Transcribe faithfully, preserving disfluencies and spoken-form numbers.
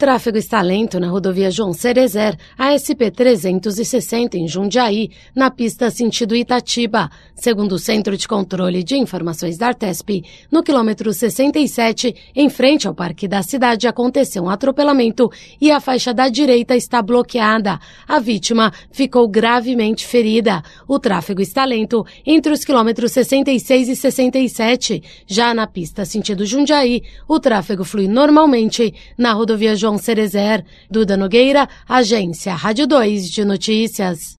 tráfego está lento na rodovia João Cerezer, a S P trezentos e sessenta em Jundiaí, na pista sentido Itatiba. Segundo o Centro de Controle de Informações da Artesp, no quilômetro sessenta e sete, em frente ao Parque da Cidade, aconteceu um atropelamento e a faixa da direita está bloqueada. A vítima ficou gravemente ferida. O tráfego está lento entre os quilômetros sessenta e seis e sessenta e sete. Já na pista sentido Jundiaí, o tráfego flui normalmente na rodovia João Cerezer. Duda Nogueira, Agência Rádio dois de Notícias.